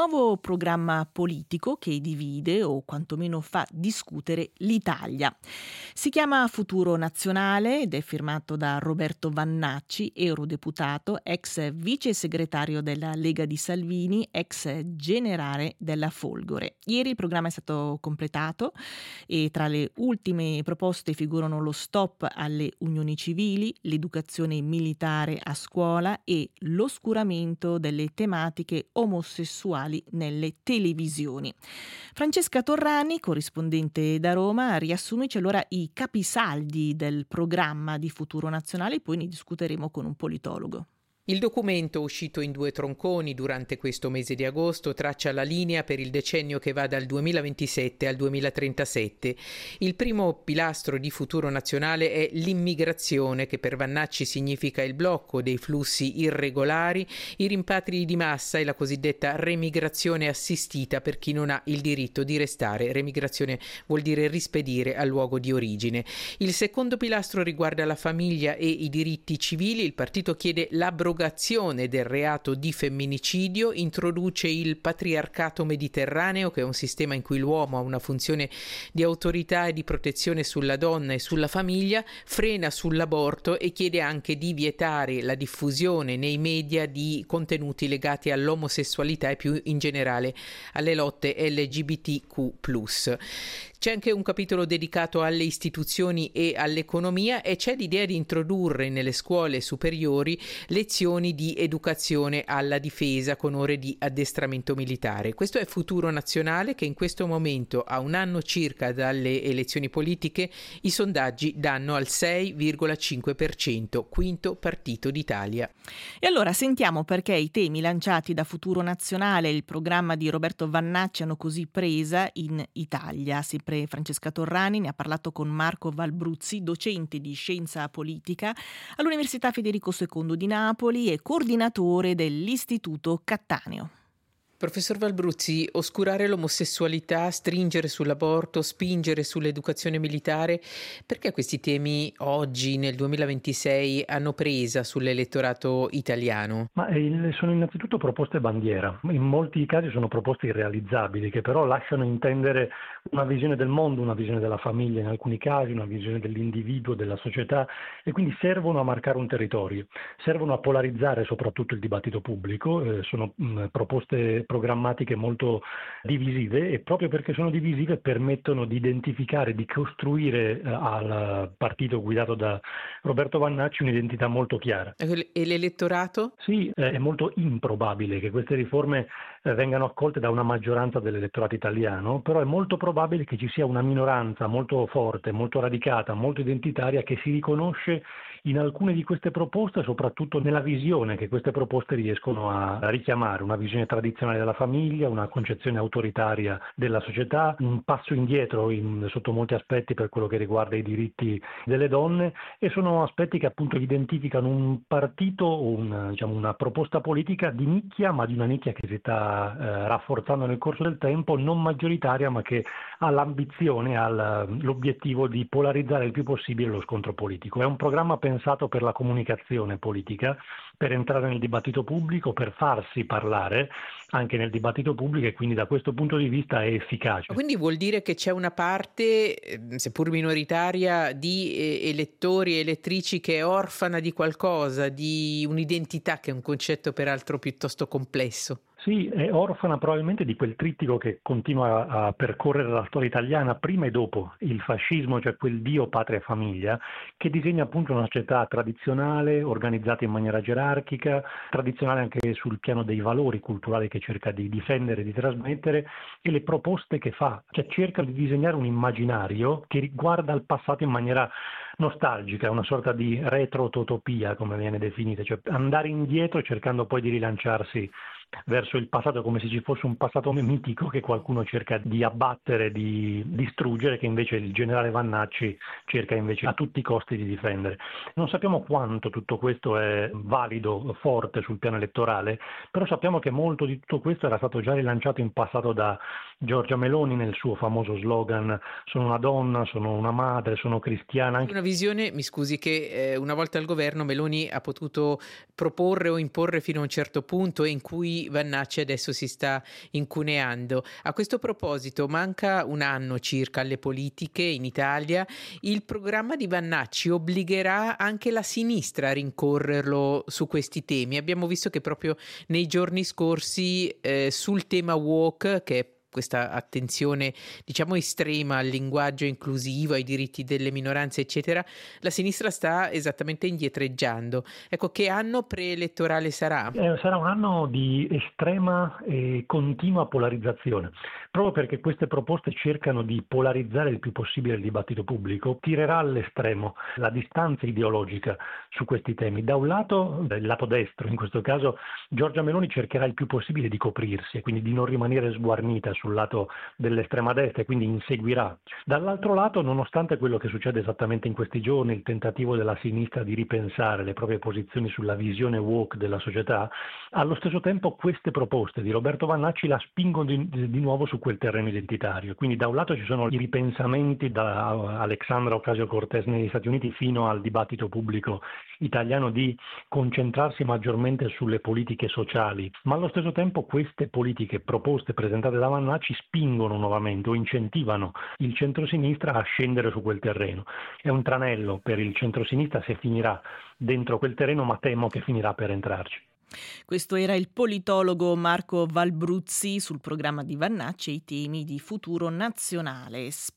nuovo programma politico che divide o quantomeno fa discutere l'Italia. Si chiama Futuro Nazionale ed è firmato da Roberto Vannacci, eurodeputato, ex vice segretario della Lega di Salvini, ex generale della Folgore. Ieri il programma è stato completato e tra le ultime proposte figurano lo stop alle unioni civili, l'educazione militare a scuola e l'oscuramento delle tematiche omosessuali nelle televisioni. Francesca Torrani, corrispondente da Roma, riassumici allora i capisaldi del programma di Futuro Nazionale, poi ne discuteremo con un politologo. Il documento, uscito in 2 tronconi durante questo mese di agosto, traccia la linea per il decennio che va dal 2027 al 2037. Il primo pilastro di Futuro Nazionale è l'immigrazione, che per Vannacci significa il blocco dei flussi irregolari, i rimpatri di massa e la cosiddetta remigrazione assistita per chi non ha il diritto di restare. Remigrazione vuol dire rispedire al luogo di origine. Il secondo pilastro riguarda la famiglia e i diritti civili. Il partito chiede l'abrogazione del reato di femminicidio, introduce il patriarcato mediterraneo, che è un sistema in cui l'uomo ha una funzione di autorità e di protezione sulla donna e sulla famiglia, frena sull'aborto e chiede anche di vietare la diffusione nei media di contenuti legati all'omosessualità e più in generale alle lotte LGBTQ+. C'è anche un capitolo dedicato alle istituzioni e all'economia e c'è l'idea di introdurre nelle scuole superiori lezioni di educazione alla difesa con ore di addestramento militare. Questo è Futuro Nazionale, che in questo momento, a un anno circa dalle elezioni politiche, i sondaggi danno al 6,5%, quinto partito d'Italia. E allora sentiamo perché i temi lanciati da Futuro Nazionale e il programma di Roberto Vannacci hanno così presa in Italia. Francesca Torrani ne ha parlato con Marco Valbruzzi, docente di scienza politica all'Università Federico II di Napoli e coordinatore dell'Istituto Cattaneo. Professor Valbruzzi, oscurare l'omosessualità, stringere sull'aborto, spingere sull'educazione militare, perché questi temi oggi, nel 2026, hanno presa sull'elettorato italiano? Sono innanzitutto proposte bandiera. In molti casi sono proposte irrealizzabili, che però lasciano intendere una visione del mondo, una visione della famiglia in alcuni casi, una visione dell'individuo, della società, e quindi servono a marcare un territorio, servono a polarizzare soprattutto il dibattito pubblico, sono proposte programmatiche molto divisive, e proprio perché sono divisive permettono di identificare, di costruire al partito guidato da Roberto Vannacci un'identità molto chiara. E l'elettorato? Sì, è molto improbabile che queste riforme vengano accolte da una maggioranza dell'elettorato italiano, però è molto probabile che ci sia una minoranza molto forte, molto radicata, molto identitaria, che si riconosce in alcune di queste proposte, soprattutto nella visione che queste proposte riescono a richiamare, una visione tradizionale della famiglia, una concezione autoritaria della società, un passo indietro sotto molti aspetti per quello che riguarda i diritti delle donne, e sono aspetti che appunto identificano un partito o una proposta politica di nicchia, ma di una nicchia che si sta rafforzando nel corso del tempo, non maggioritaria, ma che ha l'ambizione, ha l'obiettivo di polarizzare il più possibile lo scontro politico. È un programma pensato per la comunicazione politica, per entrare nel dibattito pubblico, per farsi parlare anche nel dibattito pubblico, e quindi da questo punto di vista è efficace. Quindi vuol dire che c'è una parte, seppur minoritaria, di elettori e elettrici che è orfana di qualcosa, di un'identità, che è un concetto peraltro piuttosto complesso. Sì, è orfana probabilmente di quel trittico che continua a percorrere la storia italiana prima e dopo il fascismo, cioè quel Dio, patria e famiglia, che disegna appunto una società tradizionale, organizzata in maniera gerarchica, tradizionale anche sul piano dei valori culturali che cerca di difendere, di trasmettere, e le proposte che fa, cioè cerca di disegnare un immaginario che riguarda il passato in maniera nostalgica, una sorta di retrototopia, come viene definita, cioè andare indietro cercando poi di rilanciarsi verso il passato, come se ci fosse un passato mitico che qualcuno cerca di abbattere, di distruggere, che invece il generale Vannacci cerca invece a tutti i costi di difendere. Non sappiamo quanto tutto questo è valido, forte sul piano elettorale, però sappiamo che molto di tutto questo era stato già rilanciato in passato da Giorgia Meloni nel suo famoso slogan: sono una donna, sono una madre, sono cristiana. Una una visione, mi scusi, che una volta al governo Meloni ha potuto proporre o imporre fino a un certo punto e in cui Vannacci adesso si sta incuneando. A questo proposito, manca un anno circa alle politiche in Italia. Il programma di Vannacci obbligherà anche la sinistra a rincorrerlo su questi temi. Abbiamo visto che proprio nei giorni scorsi sul tema woke, che è questa attenzione diciamo estrema al linguaggio inclusivo, ai diritti delle minoranze eccetera, la sinistra sta esattamente indietreggiando. Ecco, che anno preelettorale sarà? Sarà un anno di estrema e continua polarizzazione, proprio perché queste proposte cercano di polarizzare il più possibile il dibattito pubblico, tirerà all'estremo la distanza ideologica su questi temi. Da un lato, il lato destro, in questo caso Giorgia Meloni cercherà il più possibile di coprirsi e quindi di non rimanere sguarnita sul lato dell'estrema destra e quindi inseguirà. Dall'altro lato, nonostante quello che succede esattamente in questi giorni, il tentativo della sinistra di ripensare le proprie posizioni sulla visione woke della società, allo stesso tempo queste proposte di Roberto Vannacci la spingono di nuovo su quel terreno identitario. Quindi da un lato ci sono i ripensamenti da Alexandra Ocasio-Cortez negli Stati Uniti fino al dibattito pubblico italiano di concentrarsi maggiormente sulle politiche sociali, ma allo stesso tempo queste politiche proposte presentate da Vannacci spingono nuovamente o incentivano il centrosinistra a scendere su quel terreno. È un tranello per il centrosinistra se finirà dentro quel terreno, ma temo che finirà per entrarci. Questo era il politologo Marco Valbruzzi sul programma di Vannacci e i temi di Futuro Nazionale.